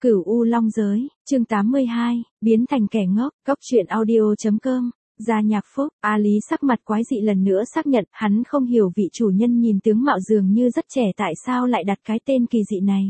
Cửu U Long Giới, chương 82, biến thành kẻ ngốc, góc truyện audio.com, Gia Nhạc Phúc, A Lý sắc mặt quái dị lần nữa xác nhận, hắn không hiểu vị chủ nhân nhìn tướng mạo dường như rất trẻ tại sao lại đặt cái tên kỳ dị này.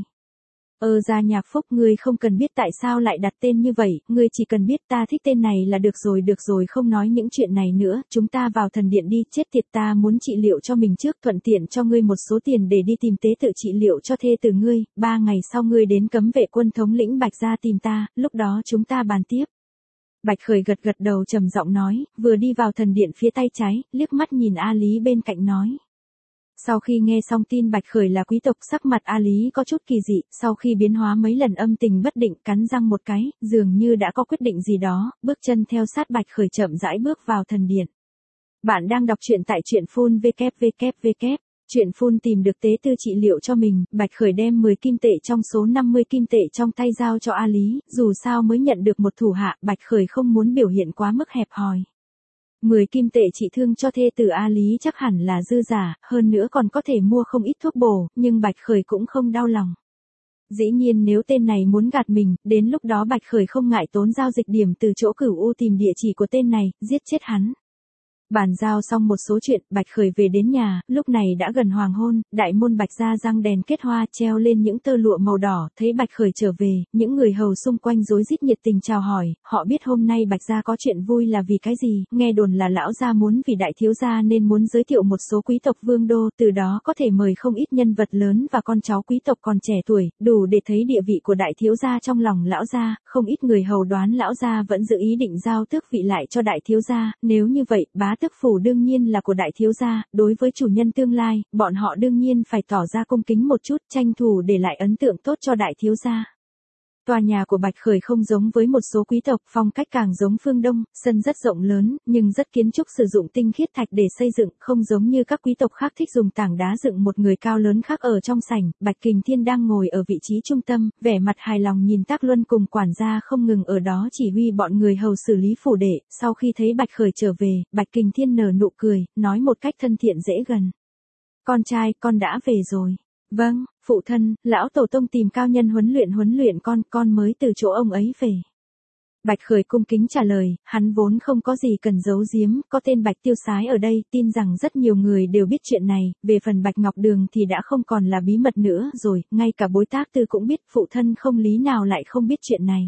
Gia Nhạc Phúc, ngươi không cần biết tại sao lại đặt tên như vậy, ngươi chỉ cần biết ta thích tên này là được rồi, không nói những chuyện này nữa, chúng ta vào thần điện đi, chết tiệt, ta muốn trị liệu cho mình trước, thuận tiện cho ngươi một số tiền để đi tìm tế tự trị liệu cho thê tử ngươi, 3 ngày sau ngươi đến cấm vệ quân thống lĩnh Bạch gia tìm ta, lúc đó chúng ta bàn tiếp. Bạch Khởi gật đầu trầm giọng nói, vừa đi vào thần điện phía tay trái, liếc mắt nhìn A Lý bên cạnh nói. Sau khi nghe xong tin Bạch Khởi là quý tộc, sắc mặt A Lý có chút kỳ dị, sau khi biến hóa mấy lần âm tình bất định, cắn răng một cái, dường như đã có quyết định gì đó, bước chân theo sát Bạch Khởi chậm rãi bước vào thần điện. Bạn đang đọc truyện tại truyện phun www. Truyện phun tìm được tế tư trị liệu cho mình, Bạch Khởi đem 10 kim tệ trong số 50 kim tệ trong tay giao cho A Lý, dù sao mới nhận được một thủ hạ, Bạch Khởi không muốn biểu hiện quá mức hẹp hòi. 10 kim tệ trị thương cho thê tử A Lý chắc hẳn là dư giả, hơn nữa còn có thể mua không ít thuốc bổ, nhưng Bạch Khởi cũng không đau lòng. Dĩ nhiên nếu tên này muốn gạt mình, đến lúc đó Bạch Khởi không ngại tốn giao dịch điểm từ chỗ Cửu U tìm địa chỉ của tên này, giết chết hắn. Bàn giao xong một số chuyện, Bạch Khởi về đến nhà, lúc này đã gần hoàng hôn, đại môn Bạch gia răng đèn kết hoa treo lên những tơ lụa màu đỏ, thấy Bạch Khởi trở về, những người hầu xung quanh rối rít nhiệt tình chào hỏi, họ biết hôm nay Bạch gia có chuyện vui là vì cái gì, nghe đồn là lão gia muốn vì đại thiếu gia nên muốn giới thiệu một số quý tộc vương đô, từ đó có thể mời không ít nhân vật lớn và con cháu quý tộc còn trẻ tuổi, đủ để thấy địa vị của đại thiếu gia trong lòng lão gia, không ít người hầu đoán lão gia vẫn giữ ý định giao tước vị lại cho đại thiếu gia, nếu như vậy, bá tước phủ đương nhiên là của đại thiếu gia, đối với chủ nhân tương lai, bọn họ đương nhiên phải tỏ ra cung kính một chút, tranh thủ để lại ấn tượng tốt cho đại thiếu gia. Tòa nhà của Bạch Khởi không giống với một số quý tộc, phong cách càng giống phương Đông, sân rất rộng lớn, nhưng rất kiến trúc sử dụng tinh khiết thạch để xây dựng, không giống như các quý tộc khác thích dùng tảng đá dựng một người cao lớn khác ở trong sảnh. Bạch Kình Thiên đang ngồi ở vị trí trung tâm, vẻ mặt hài lòng nhìn Tác Luân cùng quản gia không ngừng ở đó chỉ huy bọn người hầu xử lý phủ đệ. Sau khi thấy Bạch Khởi trở về, Bạch Kình Thiên nở nụ cười, nói một cách thân thiện dễ gần. Con trai, con đã về rồi. Vâng, phụ thân, lão tổ tông tìm cao nhân huấn luyện con mới từ chỗ ông ấy về. Bạch Khởi cung kính trả lời, hắn vốn không có gì cần giấu giếm, có tên Bạch Tiêu Sái ở đây, tin rằng rất nhiều người đều biết chuyện này, về phần Bạch Ngọc Đường thì đã không còn là bí mật nữa rồi, ngay cả Bối Tác Tư cũng biết, phụ thân không lý nào lại không biết chuyện này.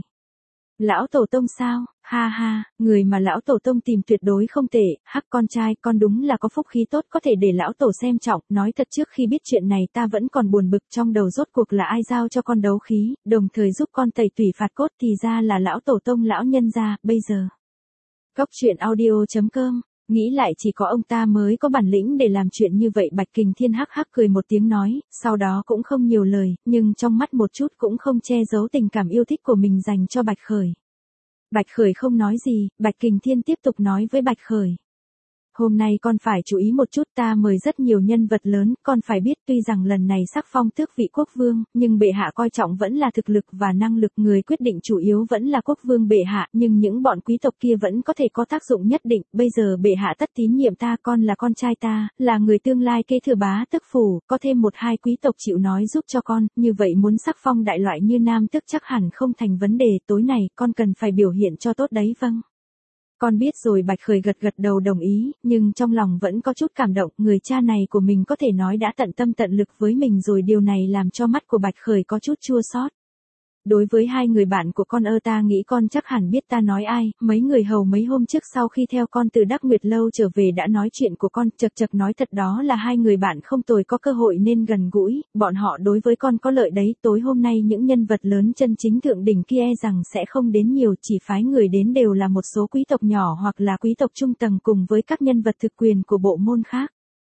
Lão tổ tông sao, ha ha, người mà lão tổ tông tìm tuyệt đối không tệ, hắc con trai, con đúng là có phúc khí tốt có thể để lão tổ xem trọng, nói thật trước khi biết chuyện này ta vẫn còn buồn bực trong đầu rốt cuộc là ai giao cho con đấu khí, đồng thời giúp con tẩy tủy phạt cốt thì ra là lão tổ tông lão nhân gia, bây giờ. Góc truyện audio.com. Nghĩ lại chỉ có ông ta mới có bản lĩnh để làm chuyện như vậy. Bạch Kình Thiên hắc hắc cười một tiếng nói, sau đó cũng không nhiều lời, nhưng trong mắt một chút cũng không che giấu tình cảm yêu thích của mình dành cho Bạch Khởi. Bạch Khởi không nói gì, Bạch Kình Thiên tiếp tục nói với Bạch Khởi. Hôm nay con phải chú ý một chút, ta mời rất nhiều nhân vật lớn, con phải biết tuy rằng lần này sắc phong tước vị quốc vương, nhưng bệ hạ coi trọng vẫn là thực lực và năng lực, người quyết định chủ yếu vẫn là quốc vương bệ hạ, nhưng những bọn quý tộc kia vẫn có thể có tác dụng nhất định, bây giờ bệ hạ tất tín nhiệm ta, con là con trai ta, là người tương lai kế thừa bá tước phủ, có thêm 1-2 quý tộc chịu nói giúp cho con, như vậy muốn sắc phong đại loại như nam tước chắc hẳn không thành vấn đề, tối này con cần phải biểu hiện cho tốt đấy. Vâng. Con biết rồi. Bạch Khởi gật đầu đồng ý, nhưng trong lòng vẫn có chút cảm động, người cha này của mình có thể nói đã tận tâm tận lực với mình rồi, điều này làm cho mắt của Bạch Khởi có chút chua xót. Đối với 2 người bạn của con, ta nghĩ con chắc hẳn biết ta nói ai, mấy người hầu mấy hôm trước sau khi theo con từ Đắc Nguyệt Lâu trở về đã nói chuyện của con, chật nói thật đó là 2 người bạn không tồi, có cơ hội nên gần gũi, bọn họ đối với con có lợi đấy, tối hôm nay những nhân vật lớn chân chính thượng đỉnh kia rằng sẽ không đến nhiều, chỉ phái người đến đều là một số quý tộc nhỏ hoặc là quý tộc trung tầng cùng với các nhân vật thực quyền của bộ môn khác.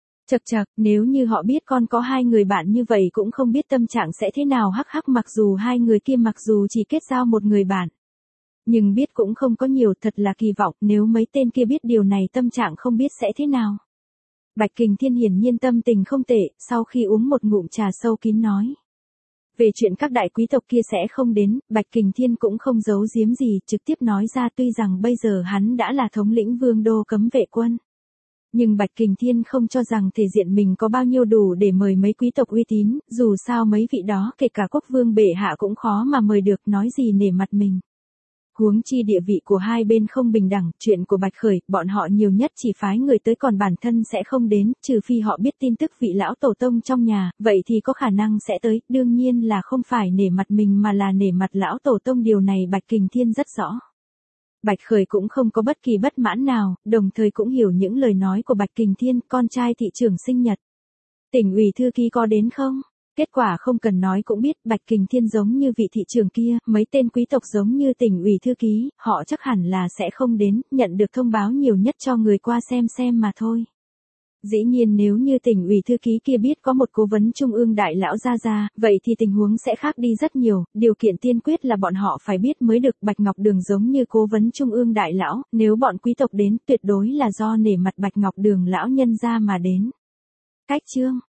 Nếu như họ biết con có 2 người bạn như vậy cũng không biết tâm trạng sẽ thế nào. Hắc mặc dù 2 người kia mặc dù chỉ kết giao một người bạn, nhưng biết cũng không có nhiều, thật là kỳ vọng, nếu mấy tên kia biết điều này tâm trạng không biết sẽ thế nào. Bạch Kình Thiên hiển nhiên tâm tình không tệ, sau khi uống một ngụm trà sâu kín nói. Về chuyện các đại quý tộc kia sẽ không đến, Bạch Kình Thiên cũng không giấu giếm gì, trực tiếp nói ra tuy rằng bây giờ hắn đã là thống lĩnh vương đô cấm vệ quân. Nhưng Bạch Kình Thiên không cho rằng thể diện mình có bao nhiêu đủ để mời mấy quý tộc uy tín, dù sao mấy vị đó kể cả quốc vương bệ hạ cũng khó mà mời được, nói gì nể mặt mình. Huống chi địa vị của hai bên không bình đẳng, chuyện của Bạch Khởi, bọn họ nhiều nhất chỉ phái người tới còn bản thân sẽ không đến, trừ phi họ biết tin tức vị lão tổ tông trong nhà, vậy thì có khả năng sẽ tới, đương nhiên là không phải nể mặt mình mà là nể mặt lão tổ tông, điều này Bạch Kình Thiên rất rõ. Bạch Khởi cũng không có bất kỳ bất mãn nào, đồng thời cũng hiểu những lời nói của Bạch Kình Thiên, con trai thị trưởng sinh nhật. Tỉnh ủy thư ký có đến không? Kết quả không cần nói cũng biết, Bạch Kình Thiên giống như vị thị trưởng kia, mấy tên quý tộc giống như tỉnh ủy thư ký, họ chắc hẳn là sẽ không đến, nhận được thông báo nhiều nhất cho người qua xem mà thôi. Dĩ nhiên nếu như tỉnh ủy thư ký kia biết có một cố vấn trung ương đại lão ra, vậy thì tình huống sẽ khác đi rất nhiều, điều kiện tiên quyết là bọn họ phải biết mới được. Bạch Ngọc Đường giống như cố vấn trung ương đại lão, nếu bọn quý tộc đến tuyệt đối là do nể mặt Bạch Ngọc Đường lão nhân ra mà đến. Cách chương